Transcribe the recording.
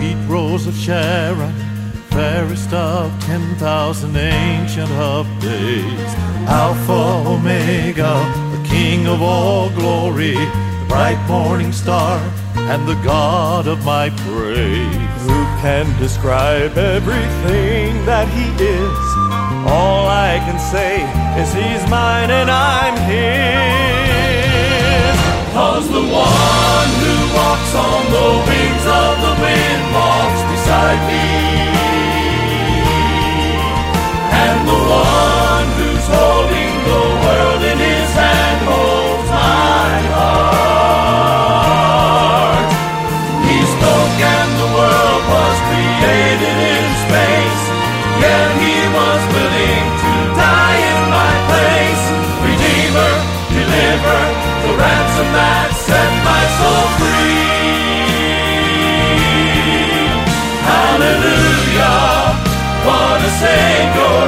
Sweet Rose of Sharon, fairest of 10,000, ancient of days, Alpha, Omega, the King of all glory, the bright morning star, and the God of my praise. Who can describe everything that he is? All I can say is he's mine and I'm his. 'Cause the one who walks on the wings of the wind walks beside me, and the one who's holding the world in his hand holds my heart. He spoke and the world was created in space, yet he was willing to die in my place. Redeemer, deliver, the ransom that set my soul free. Hallelujah, what a Savior.